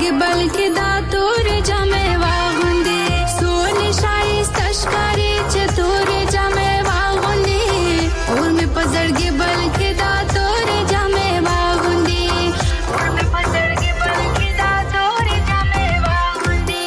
سترګې بلکې دا تورې جامې واغوندې سونې ښایسته ښکارې چې تورې جامې واغوندې اور مې په زړګي بلکې دا تورې جامې واغوندې اور مې په زړګي بلکې دا تورې جامې واغوندې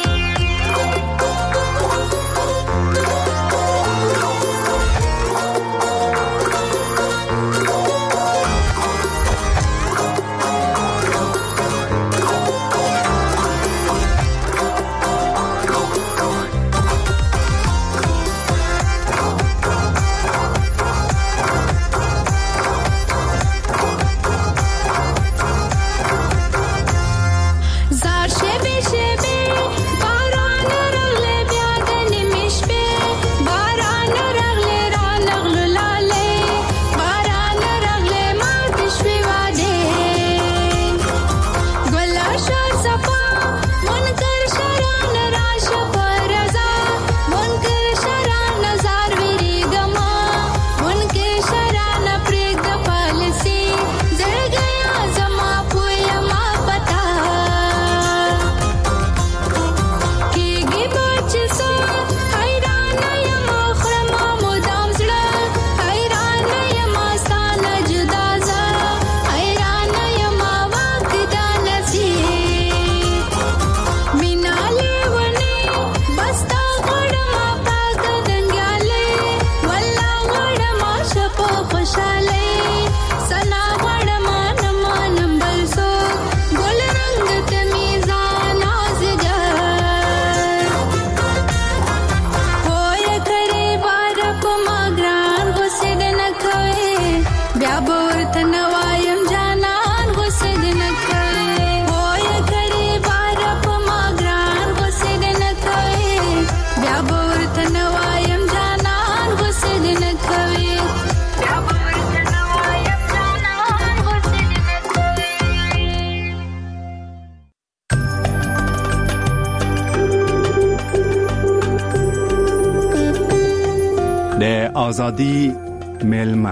آزادی میلمه.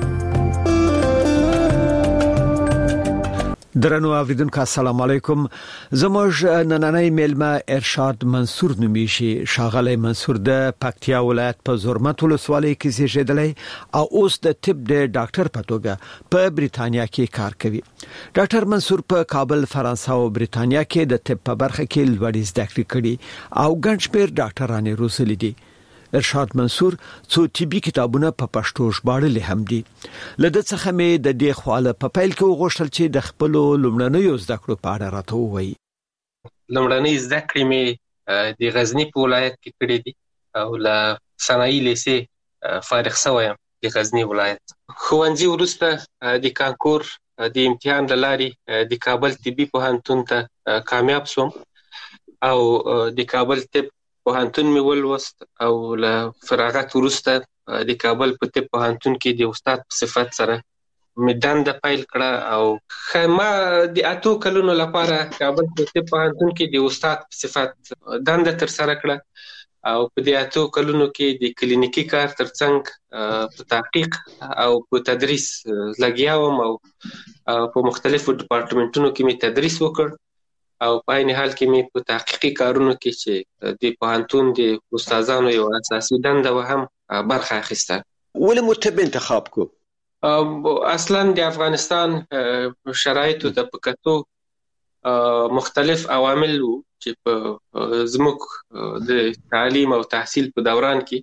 درنو اوریدونکو السلام علیکم. زموږ نننۍ میلمه ارشاد منصور نومیشي. ښاغلی منصور د پکتیا ولایت په زرمت ولسوالۍ کې زیږیدلی او اوس د طب د ډاکټر په توګه په بریتانیا کې کار کوي. ډاکټر منصور په کابل، فرانسه او بریتانیا کې د طب په برخه کې لوړې زده کړې کړې او ګڼ شمېر ډاکټرانې روزلي دي. ارشاد منصور څو طبي کتابونه په پښتو ژباړلي هم دي. لده څخه مې د دې خواله په پیل کې وغوښتل چې د خپل لومړنیو زده کړو په اړه راته ووایي. لومړنۍ زده کړې مې د غزني په ولایت کې کړې دي او له صنایع لیسې فارغ شوی یم د غزني ولایت. ښوونځي وروسته د کانکور د امتحان له لارې د کابل طبي پوهنتون ته کامیاب شوم او د کابل طب پوهنتون مې ولوست او له فراغت وروسته د کابل په طب پوهنتون کې د استاد په صفت سره مې دنده پیل کړه او ما د 8 کلونو لپاره کابل په طب پوهنتون کې د استاد په صفت دنده ترسره کړه او په دې 8 کلونو کې د کلینیکي کار ترڅنګ په تحقیق او په تدریس لګیا وم او په مختلفو ډپارټمنټونو کې مې تدریس وکړ او په عین حال کې مې په تحقیقي کارونو کې چې د پوهنتون د استادانو یو اساسي دنده و هم برخه اخیسته. ولې مو طب انتخاب کو؟ اصلا د افغانستان شرایطو ته په کتو مختلف عوامل وو چې په زموږ د تعلیم او تحصیل په دوران کې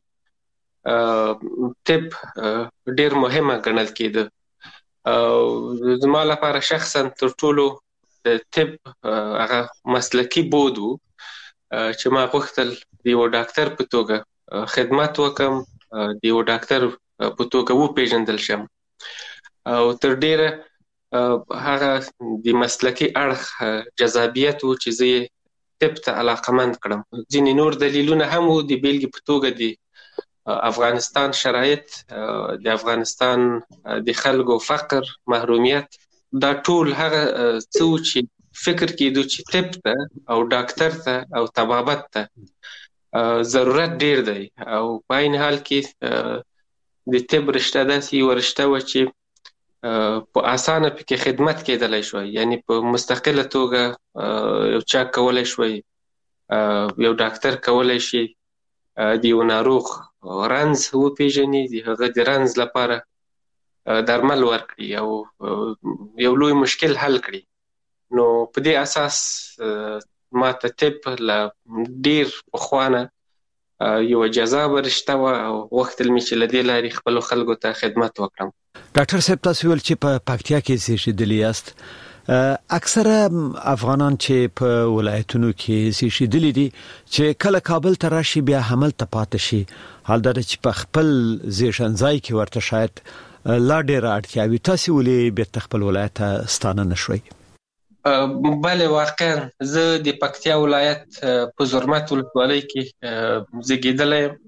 طب ډېر مهمه ګڼل کېده. زما لپاره شخصا تر ټولو د طب هغه مسلکي بود وو چې ما غوښتل د یو ډاکټر په توګه خدمت وکم، د یو ډاکټر په توګه وپېژندل شم او تر ډېره هغه د مسلکي اړخ جذابیت وو چې زه طب ته علاقمند کړم. ځینې نور دلیلونه هم وو، د بیلګې په توګه د افغانستان شرایط، د افغانستان د خلکو فقر، محرومیت، دا ټول هغه څه چې فکر کېدو چې طب ته او ډاکټر ته او طبابت ته ضرورت ډیر دی او په عین حال کې د طب رشته داسې یوه رشته وه چې په اسانه پکې خدمت کېدلی شوی، یعنی په مستقله توګه یو چا کولی شوی، یو ډاکټر کولی شي د یو ناروغ رنځ وپېژني، د هغه د رنځ لپاره درمل ورکړي او یو لوی مشکل حل کړي. نو په دې اساس ما ته طب له ډېر پخوانه یو جذابه رشته وه او غوښتل مې چې له دې لارې خپلو خلکو ته خدمت وکړم. ډاکټر صاحب، تاسو ویل چې په پکتیا کې زیږېدلي یاست. اکثره افغانان چې په ولایتونو کې زیږېدلي دي چې کله کابل ته راشي بیا هملته پاتې شي، حال دا چې په خپل زیږنځای کې ورته شاید لا ډېره اړتیا وي. تاسو ولې بیرته خپل ولایت ته ستانه نه شوئ؟ بله، واقعا زه د پکتیا ولایت په زرمت ولسوالۍ کې زیږېدلی یم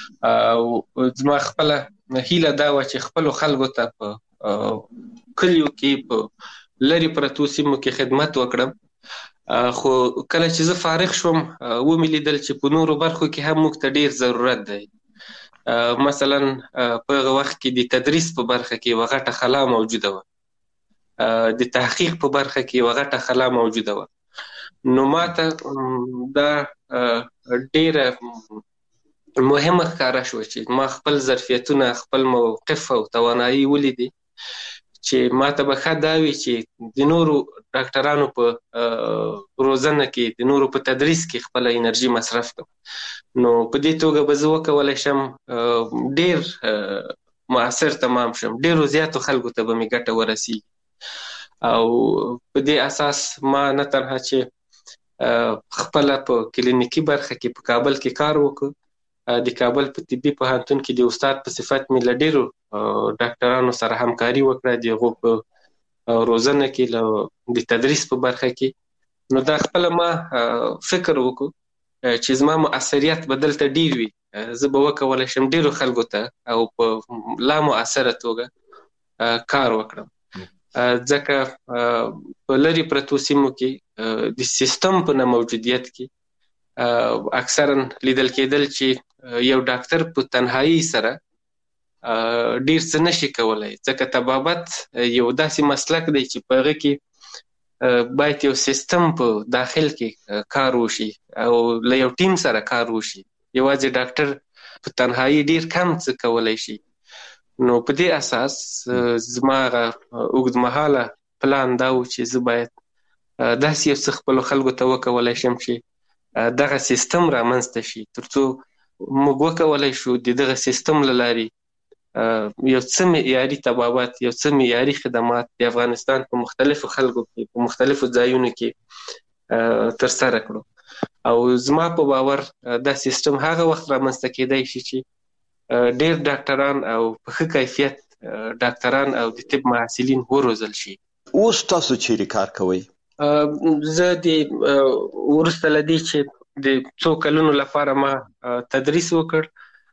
او زما خپله هیله دا وه چې خپلو خلکو ته په کلیو کې په لرې پرتو سیمو کې خدمت وکړم. خو کله چې زه فارغ شوم ومې لیدل چې په نورو برخو کې هم موږ ته ډېر ضرورت دی. مثلا په هغه وخت کې د تدریس په برخه کې یوه غټه خلا موجوده وه، د تحقیق په برخه کې یوه غټه خلا موجوده وه. نو ما ته دا ډېره مهمه ښکاره شوه چې ما خپل ظرفیتونه، خپل موقف او توانایي ولیدې چې ما ته به ښه دا وي چې د نورو ډاکټرانو په روزنه کې، د نورو په تدریس کې خپله انرژي مصرف کړم. نو په دې توګه به زه وکولی شم ډېر مؤثر تمام شم، ډېرو زیاتو خلکو ته به مې ګټه ورسیږي. او په دې اساس ما نه تنها چې خپله په کلینیکي برخه کې په کابل کې کار وکړ، د کابل په طبي پوهنتون کې د استاد په صفت مې له ډېرو ډاکټرانو سره همکاري وکړه، د هغو په روزنه کې، له د تدریس په برخه کې. نو دا خپله ما فکر وکړو چې زما مؤثریت به دلته ډېر وي، زه به وکولی شم ډېرو خلکو ته او په لا مؤثره توګه کار وکړم. ځکه په لرې پرتو سیمو کې د سیستم په نه موجودیت کې اکثرا لیدل کېدل چې یو ډاکټر په تنهایی سره ډېر څه نشي کولی، ځکه طبابت یو داسې مسلک دی چې په هغه کې باید یو سیستم په داخل کې کار وشي او له یو ټیم سره کار وشي. یوازې ډاکټر په تنهایی ډېر کم څه کولی شي. نو په دې اساس زما اوږدمهاله پلان دا و چې زه باید داسې یو څه خپلو خلکو ته وکولی شم چې دغه سیستم رامنځته شي، تر څو موږ وکولی شو د دغه سیستم له لارې یو څه معیاري طبابت، یو څه معیاري خدمات د افغانستان په مختلفو خلکو کې، په مختلفو ځایونو کې ترسره کړو. او زما په باور دا سیستم هغه وخت رامنځته کېدی شي چې ډېر ډاکټران او په ښه کیفیت ډاکټران او د طب محصلین وروزل شي. اوس تاسو چیرې کار کوئ؟ زه د وروسته له دې چې د څو کلونو لپاره ما تدریس وکړ،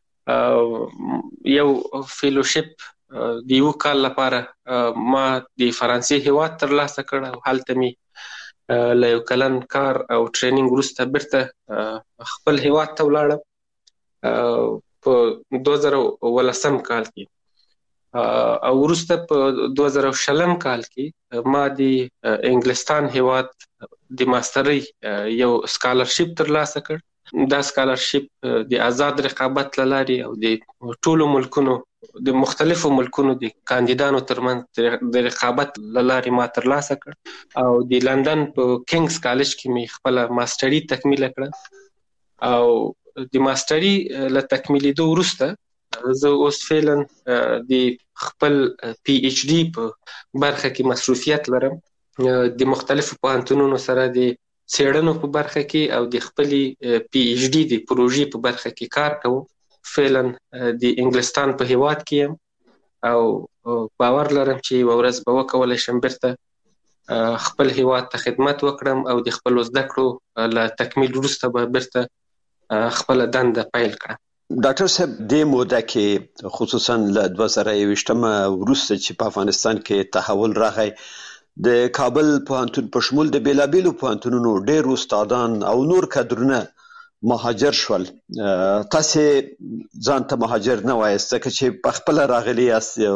یو فیلوشپ د یو کال لپاره ما د فرانسې هیواد ترلاسه کړ او هلته مې له یو کلن کار او ټریننګ وروسته بیرته خپل هیواد ته ولاړم په 2019 کال کې. او وروسته په 2020 کال کې ما د انګلستان هیواد د ماسترۍ یو سکالرشپ ترلاسه کړ. دا سکالرشپ د آزاد رقابت له لارې او د ټولو ملکونو، د مختلفو ملکونو د کاندیدانو ترمنځ د رقابت له لارې ما ترلاسه کړ او د لندن په کینګز کالج کې مې خپله ماستري تکمیله کړه. او د ماستري له تکمیلېدو وروسته زه اوس فعلا د خپل پی ایچ ډي په برخه کې مصروفیت لرم، د مختلفو پوهنتونونو سره د څېړنو په برخه کې او د خپلې پی ایچ ډي د پروژې په برخه کې کار کوم. فعلا د انګلستان په هیواد کې یم او باور لرم چې یوه ورځ به وکولی شم بیرته خپل هیواد ته خدمت وکړم او د خپلو زده کړو له تکمیل وروسته به بیرته خپله دنده پیل کړم. ډاکټر صاحب، دې موده کې خصوصا له 2021 وروسته چې په افغانستان کې تحول راغی، د کابل پوهنتون په شمول د بیلابیلو پوهنتونونو ډېر استادان او نور کادرونه مهاجر شول. تاسې ځان ته مهاجر نه وایاست ځکه چې په خپله راغلي یاست،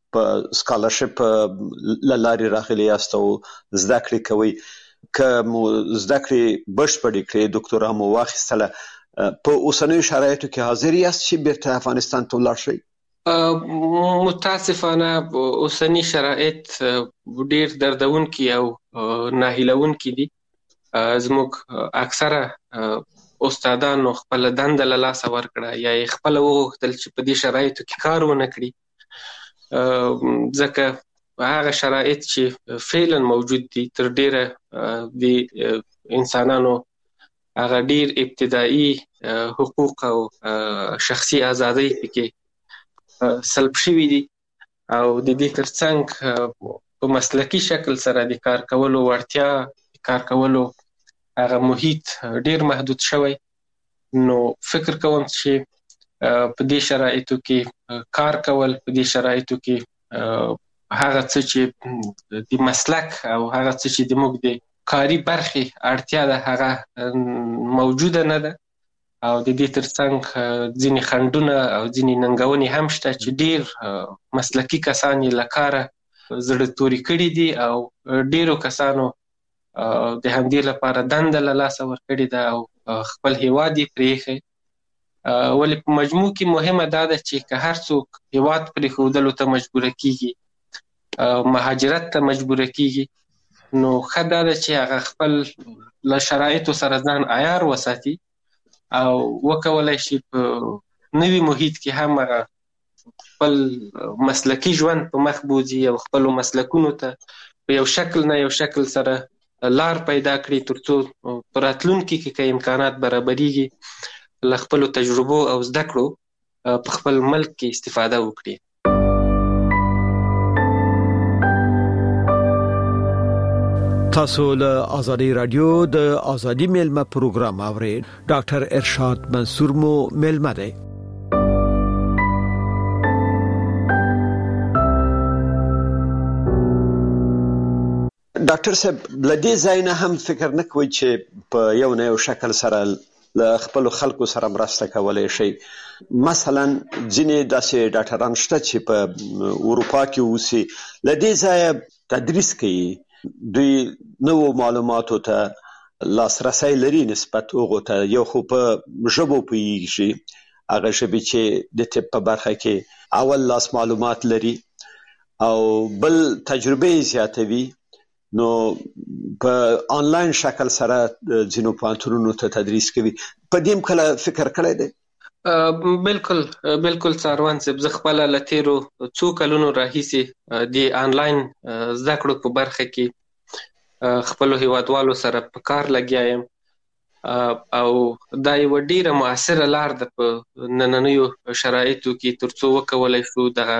په سکالرشپ لاري راغلي یاست او زده کړې کوي که مو زده کړې بشپړې کړې ډاکټورا مو واخیستله په اوسنیو شرایطو کې حاضر یاست چې بیرته افغانستان ته ولاړ شئ؟ متاسفانه اوسنی شرایط ډیر دردونکي او ناهیلونکي دي. زموږ اکثره استادانو خپل دنده له لاسه ورکړه یا یې خپل وغوښتل چې په دې شرایطو کې کار ونه کړي، ځکه هغه شرایط چې فعلا موجود دي تر ډیره د انسانانو هغه ډیر ابتدایي حقوق او شخصي ازادۍ پکې سلب شوي دي او د دې ترڅنګ په مسلکي شکل سره د کار کولو وړتیا، کار کولو هغه محیط ډیر محدود شوی. نو فکر کوم چې په دې شرایطو کې کار کول، په دې شرایطو کې هغه څه چې د مسلک او هغه څه چې د موږ د کاري برخې اړتیا ده هغه موجوده نه ده او د دې ترڅنګ ځینې خنډونه او ځینې ننګونې هم شته چې ډیر مسلکي کسان یې له کاره زړه توري کړي دي او ډیرو کسانو د همدې لپاره دنده له لاسه ورکړې ده او خپل هیواد یې پرېښی. ولې په مجموع کې مهمه دا ده چې که هر څوک هیواد پرېښودلو ته مجبوره کیږي، مهاجرت ته مجبوره کیږي، نو ښه دا ده چې هغه خپل له شرایطو سره ځان عیار وساتي او وکولای شي په نوي محیط کې هم هغه خپل مسلکي ژوند په مخ بوځي او خپلو مسلکونو ته په یو شکل نه یو شکل سره لار پیدا کړي ترڅو په راتلونکي کې که امکانات برابرېږي له خپلو تجربو او زده کړو په خپل ملک کې استفاده وکړي. تاسو له آزادی رادیو د آزادی میلمه پروګرام اورئ. ډاکټر ارشاد منصور مو میلمه دی. ډاکټر صاحب لدې ځای نه هم فکر نه کوئ چې په یو نه یو شکل سره له خپلو خلکو سره مرسته کولی شئ؟ مثلا ځینې داسې ډاکټران شته چې په اروپا کې اوسي، لدې ځایه تدریس کوي، دوی نوو معلوماتو ته لاسرسی لري نسبت هغو ته، یو خو په ژبو پوهیږي، هغه ژبې چې د طب په برخه کې اول لاس معلومات لري، او بل تجربه زیاتوي. نو په آنلاین شکل سره ځینو پوهنتونونو ته تدریس کوي. په دې هم کله فکر کړی دی؟ بالکل څاروان صاحب، زه خپله له تیرو څو کلونو راهیسې د آنلاین زده کړو په برخه کې خپلو هیوادوالو سره په کار لګیا یم او دا یوه ډیره مؤثره لار ده په نننیو شرایطو کې ترڅو وکولای شو دغه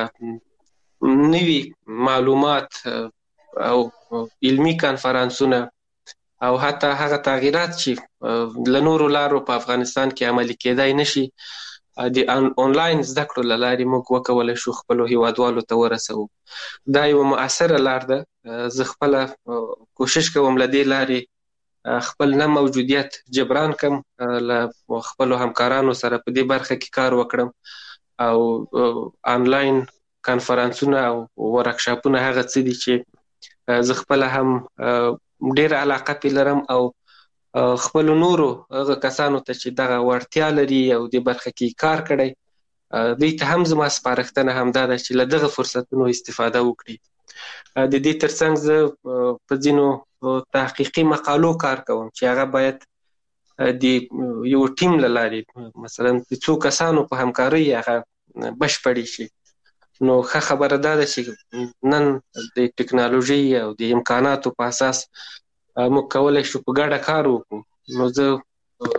نوي معلومات او علمي کانفرانسونه او حتی هغه تغییرات چې له نورو لارو په افغانستان کې عملي کېدای نشي د آنلاین زده کړو له لارې موږ وکولای شو خپلو هیوادوالو ته ورسوو. دا یوه مؤثره لار ده. زه خپله کوشش کوم له دې لارې خپل نه موجودیت جبران کم، له خپلو همکارانو سره په دې برخه کې کار وکړم او آنلاین کانفرانسونه او ورکشاپونه هغه څه دي چې زه خپله هم ډېر علاقه پې لرم او خپلو نورو هغه کسانو ته چې دغه وړتیا لري او دې برخه کې کار کړی، دوی ته هم زما سپارښتنه همدا ده چې له دغه فرصتونو استفاده وکړي. د دې ترڅنګ زه په ځینو تحقیقي مقالو کار کوم چې هغه باید د یو ټیم له لارې مثلا د څو کسانو په همکارۍ هغه بشپړې شي. نو ښه خبره دا ده چې نن د ټکنالوژي او د امکاناتو په اساس موږ کولی شو په ګډه کار وکړو. نو زه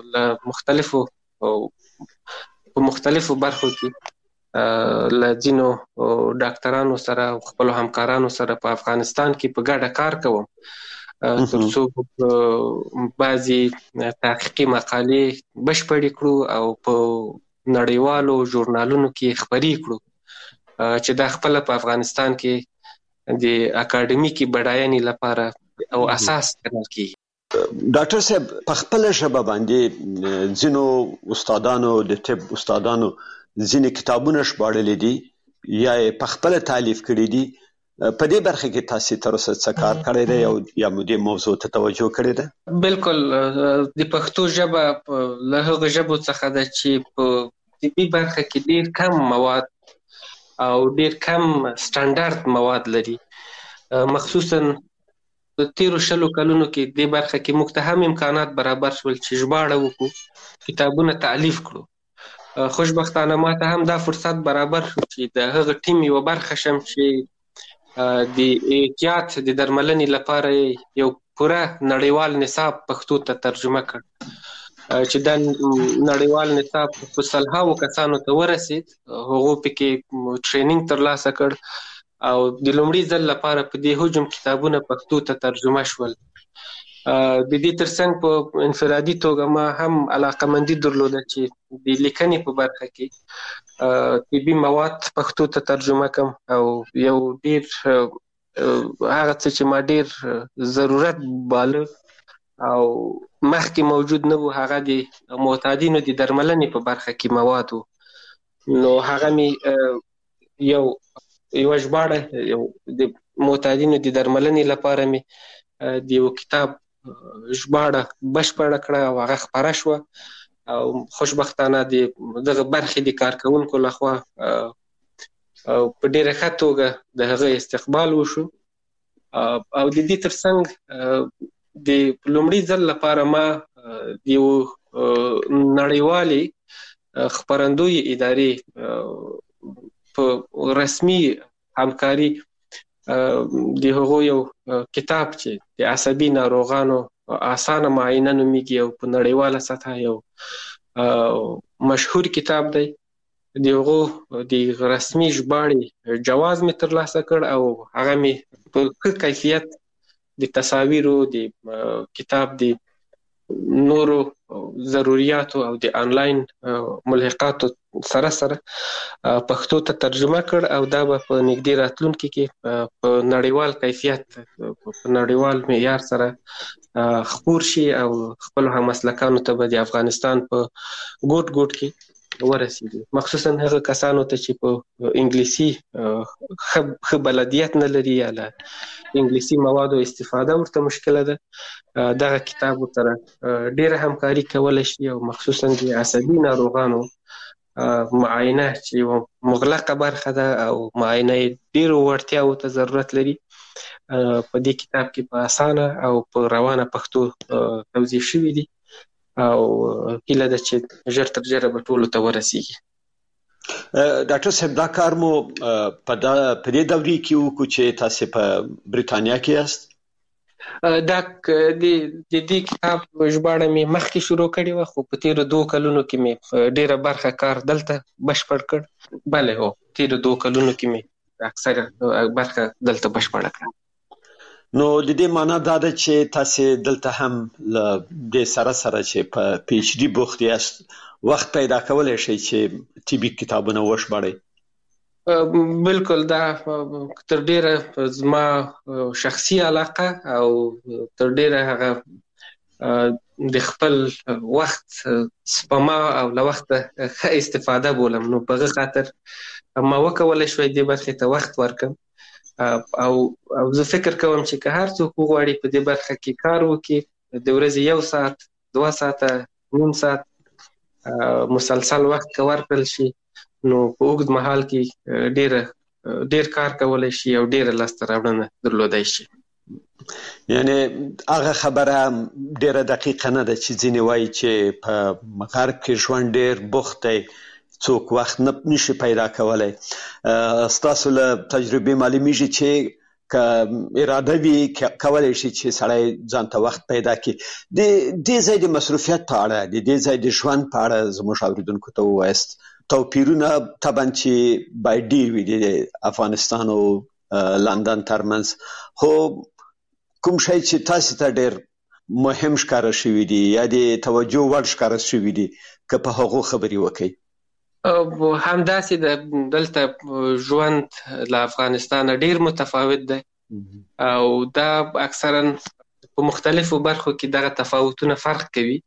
په مختلفو برخو کې له ځینو ډاکټرانو سره او خپلو همکارانو سره په افغانستان کې په ګډه کار کوم ترڅو بعضې تحقیقي مقالې بشپړې کړو او په نړیوالو ژورنالونو کې خپرې کړو چې دا خپله په افغانستان کې د اکاډمیکي بډاینې لپاره او اساس ګڼل کېږي. ډاکټر صاحب په خپله ژبه باندې ځینو استادانو د طب استادانو ځینې کتابونه ژباړلي دي یا په خپل تالیف کړی دي، په دې برخه کې تاسو تر اوسه څه کار کړی دی یا دې موضوع ته توجه کړې ده؟ بالکل د پښتو ژبه له هغو ژبو څخه ده چې په طبي برخه کې ډیر کم مواد او ډیر کم سټانډارد مواد لري. مخصوصا په تیرو 20 کلونو کې دې برخه کې موږ ته هم امکانات برابر شول چې ژباړه وکړو، کتابونه تالیف کړو. خوشبختانه ما ته هم دا فرصت برابر شو چې د هغه ټیم یو برخه شم چې د احتیاط د درملنې لپاره یو پوره نړیوال نصاب پښتو ته ترجمه کړ، چې دا نړیوال نصاب په سلهاوو کسانو ته ورسید. هغو پکې ټریننګ ترلاسه کړ او د لومړي ځل لپاره په دې هجوم کتابونه پښتو ته ترجمه شول. د دې ترڅنګ په انفرادي توګه ما هم علاقمندي درلوده چې د لیکنې په برخه کې طبي مواد پښتو ته ترجمه کم، او یو ډیر هغه څه چې ما ډیر ضرورت باله او مخکې موجود نه و، هغه د معتادینو د درملنې په برخه کې مواد و. نو هغه می یو ژباړه یو د معتادینو د درملنې لپاره می د یو کتاب ژباړه بشپړه کړه او هغه خپره شوه، او خوشبختانه دغه برخې د کارکونکو لخوا په ډیره ښه توګه د هغه استقبال وشو. او د دې ترڅنګ د لومړي ځل لپاره ما د یو نړیوالې خپرندوی ادارې په رسمي همکاري د هغو یو کتاب چې د عصبي ناروغانو اسانه معاینه نومیږي او په نړیواله سطحه یو مشهور کتاب دی، د هغو د رسمي ژباړې جواز مې ترلاسه کړ او هغه مې په ښه کیفیت د تصاویرو د کتاب د نورو ضرورياتو او د انلاین ملحقاتو سره پښتو ته ترجمه کړ، او دا به په نږدې راتلونکي کې په نړیوال کیفیت په نړیوال معیار سره خپور شي او خپل همسلکانو ته به د افغانستان په ګوټ ګوټ کې ورسیږي. مخصوصا هغه کسانو ته چې په انګلیسي ښه بلدیت نه لري یا له انګلیسي موادو استفاده ورته مشکله ده، دغه کتاب سره ډیره همکاري کولی شي، او مخصوصا د عصبي ناروغانو معاینه چې یو مغلقه برخه ده او معاینه ډیرو وړتیاوو ته ضرورت لري، په دې کتاب کې په اسانه او په روانه پښتو توضیح شوي دي، او هیله ده چې ژر تر ژره به ټولو ته ورسیږي. ډاکټر صاحب، دا کار مو په دې دورې کې وکړو چې تاسو په بریتانیا کې یاست؟ دا د دې کتاب ژباړه مې مخکې شروع کړې وه، خو په تیرو 2 کلونو کې مې ډیره برخه کار دلته بشپړ کړ. بله هو، تیرو 2 کلونو کې مې اکثره برخه دلته بشپړه کړه. نو د دې معنا دا ده چې تاسو دلته هم له دې سره چې په پی ایچ ډي بوخت یاست، وخت پیدا کولای شئ چې طبي کتابونه وژباړئ. بالکل، دا تر ډیره زما شخصي علاقه او تر ډیره هغه د خپل وخت سپما او له وخته ښه استفاده بولم. نو په هغه خاطر ما وکولی شوی دې برخې ته وخت ورکړم، او زه فکر کوم چې که هر څوک وغواړي په دې برخه کې کار وکړي، د ورځې 1 ساعت 2 ساعته نیم ساعت مسلسل وخت که ورکړل شي، نو په اوږد مهال کې ډیر کار کولی شي او ډیره لاسته راوړنه درلودای شي. یعنی هغه خبره ډیره دقیقه نه ده چې ځینې وایي چې په غرب کې ژوند ډیر بوخت دی، څوک وخت نشي پیدا کولی. ستاسو له تجربې معلومیږي چې که اراده وي کولی شي چې سړی ځان ته وخت پیدا کړي. د دې ځای د مصروفیت په اړه، د دې ځای د ژوند په اړه زموږ اوریدونکو ته ووایاست. توپیرونه طبعا چې باید ډیر وي د افغانستان او لندن ترمنځ، خو کوم شی چې تاسو ته ډیر مهم ښکاره شوي دي یا د توجه وړ ښکاره شوي دي، که په هغو خبرې وکړئ. همداسې دلته ژوند له افغانستان ډیر متفاوت دی، او دا اکثرا په مختلفو برخو کې دغه تفاوتونه فرق کوي.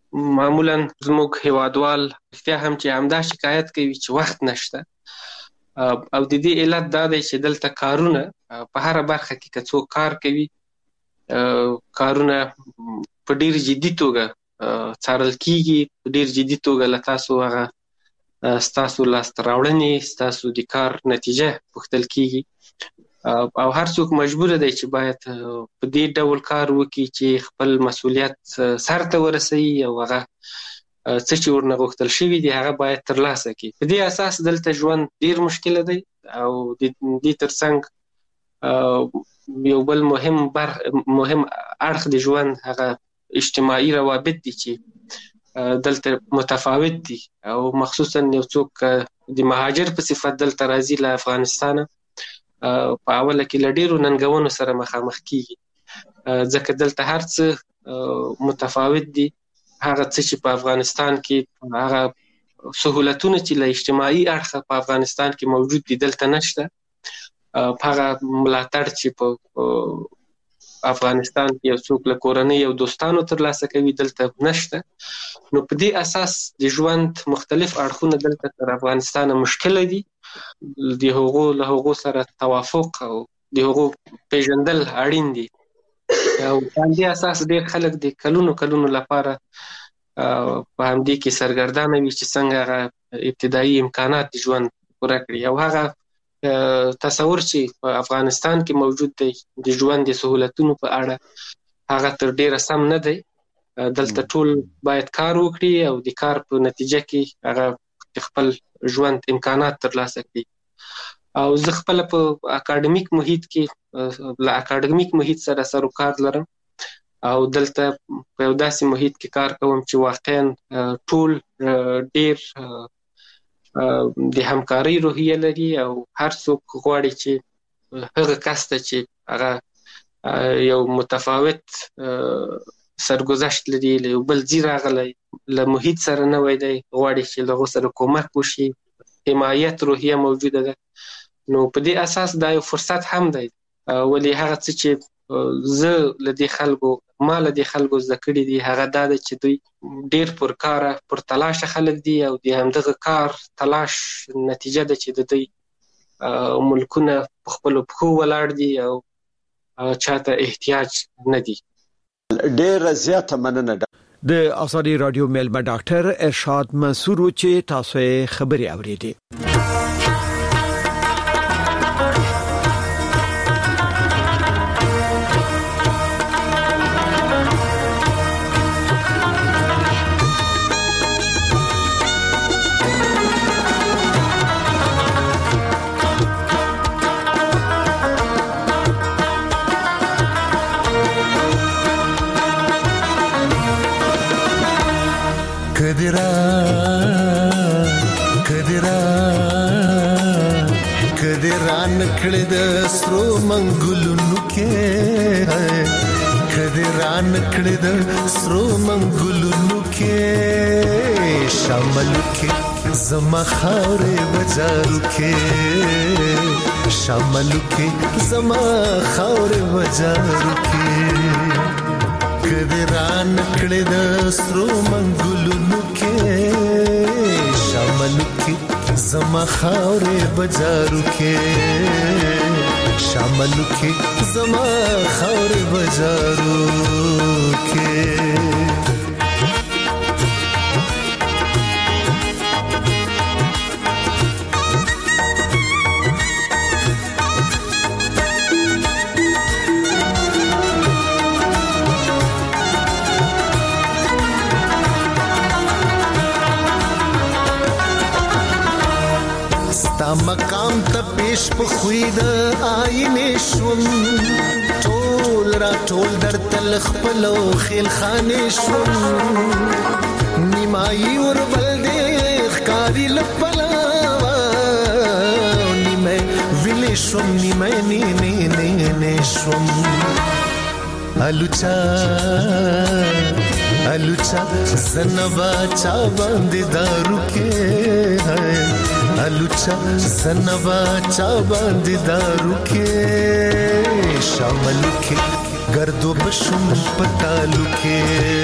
معمولا زموږ هیوادوال رښتیا هم چې همدا شکایت کوي چې وخت نشته، او د دې علت دا دی چې دلته کارونه په هر برخه کې که څوک کار کوي کارونه په ډیر جدي توګه څارل کیږي، په ډیر جدي توګه له تاسو هغه ستاسو لاسته راوړنې ستاسو د کار نتیجه پوښتل کیږي او هر څوک مجبور دی چې باید په دې ډول کار وکړي چې خپل مسؤلیت سرته ورسوي او هغه څه چې ورنه غوښتل شوي دي هغه باید ترلاسه کړي. په دې اساس دلته ژوند ډیر مشکله دی او د دې ترڅنګ یو بل مهم اړخ د ژوند هغه اجتماعي روابط دي چې دلته متفاوت دي او مخصوصا یو څوک د مهاجر په صفت دلته راځي له افغانستانه په اوله کې له ډیرو ننګونو سره مخامخ کیږي ځکه دلته هر څه متفاوت دي. هغه څه چې په افغانستان کې هغه سهولتونه چې له اجتماعي اړخه په افغانستان کې موجود دي دلته نشته. هغه ملاتړ چې په افغانستان کې یو څوک له کورنۍ او دوستانو ترلاسه کوي دلته نشته. نو په دې اساس د ژوند مختلف اړخونه دلته تر افغانستان مشکله دي. د له هغو سره توافق او د هغو پیژندل اړین دي او په دې اساس ډېر خلک د کلونو لپاره په همدې کې سرګردانه وي چې څنګه هغه ابتدایي امکانات د ژوند پوره کړي او هغه تصور چې په افغانستان کې موجود دی د ژوند د سهولتونو په اړه هغه تر ډیره سم نه دی. دلته ټول باید کار وکړي او د کار په نتیجه کې هغه خپل ژوند امکانات ترلاسه کړي. او زه خپل په اکاډمیک محیط کې له اکاډمیک محیط سره سروکار لرم او دلته په یو داسې محیط کې کار کوم چې واقعا ټول ډیر د همکارۍ روحیه لري او هر څوک غواړي چې هغه کس ته چې هغه یو متفاوت سرګذشت لري له یو بل ځای راغلی له محیط سره نوی دی غواړي چې له هغو سره کومک وشي، حمایت روحیه موجوده ده. نو په دې اساس دا یو فرصت هم دی ولې هغه څه چې زه له دې خلکو ما له دې خلکو زده کړي دي هغه دا ده چې دوی ډیر پرکاره پرتلاشه خلک دي او د همدغه کار تلاش نتیجه ده چې د دوی ملکونه په خپلو پښو ولاړ دي او چاته احتیاج نه دي. ډیره زیاته مننه. د آزادي رادیو میلمه ډاکټر ارشاد منصور چې تاسو خبري اوریدي. کدران کړه د سرو منګلونو کې کدران کړه د سرو منګلونو کې شامل کې زما خاورې بازارو کې شامل کې زما خاورې بازارو کې کدران کړه د سرو منګلونو کې شامل کې زما خاورې بازارو کې شامل کې زما خاورې بازارو کې مقام ته پیش په خوې د آینې شوم ټول را ټول در تل خپل خیل خانې شوم نیمایي ور بل دې ښکاری لپلا نیمه ویلې شوم نیمه نه شوم الوچا زنبا چا باندې دارو کې الوچا زنبا چا باندې دارو کې شامل کې گردو بشم پتالو کې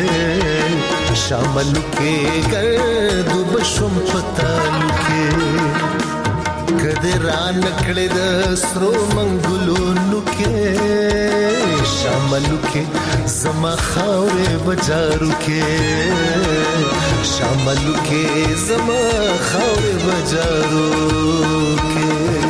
شامل کې گردو بشم پتالو کې کده ران کړې د سرو منګلونو کې شاملو کې زما خاورې بجارو کې شاملو کې زما خاورې بجارو کې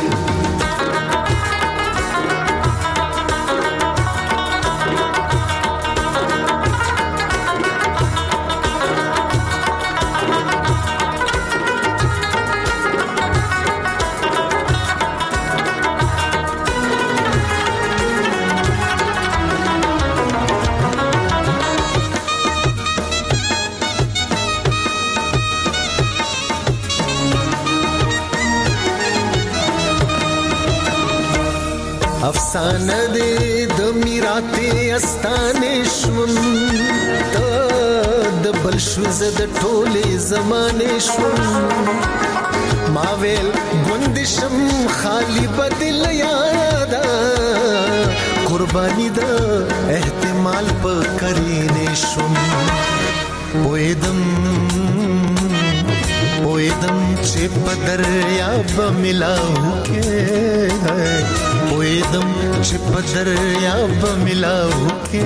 افسانه دې د میراته استانې شوم د بل شو زد ټولې زمانه شوم ما ویل ګوندشم خالی بدل یادا قرباني د احتمال په کرینې شوم وېدم چې په دریاب ملاو کې وېدم چې په دریاب ملاو کې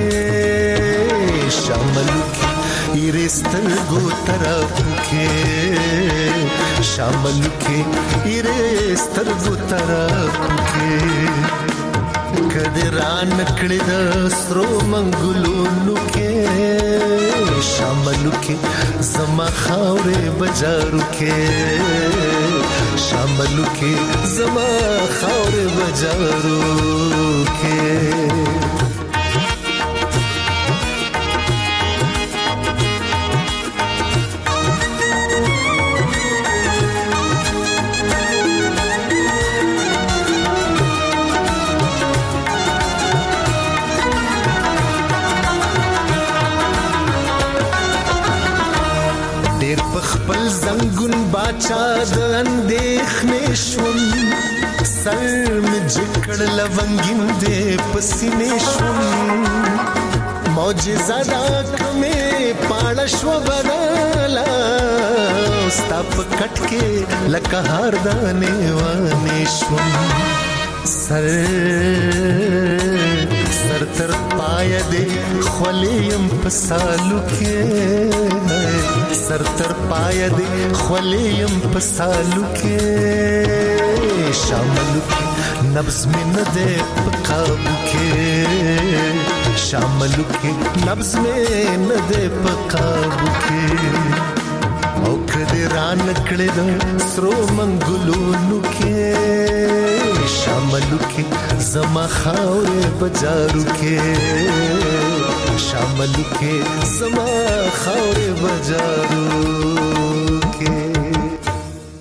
شامل کې ایرستل ګو طرف کې شامل کې ایرستل ګو طرف کې کدی ران کړې د سرو منګلونو کې شاملو کې زما خاورې بجارو کې شاملو کې زما خاورې بجارو کې خپل زنګون باچا د اندېښنې شوم سر مې جکړ لونګین دې پسینې شوم معجزه دا کمې پاړه شو بدلا ستا په کټ کې لکه هار دانې وانې شوم سر تر پای دې خولیم په سالو کې سر تر پای دې خولیم په سالو کې شاملو کې نبض مې نه دې په قابو کې شاملو کې نبض مې نه دې په قابو کې او کدی ران کړې د سرو منګلونو کې شاملو کې زما خاورې بجارو کې شاملو کې زما خاورې بجارو کې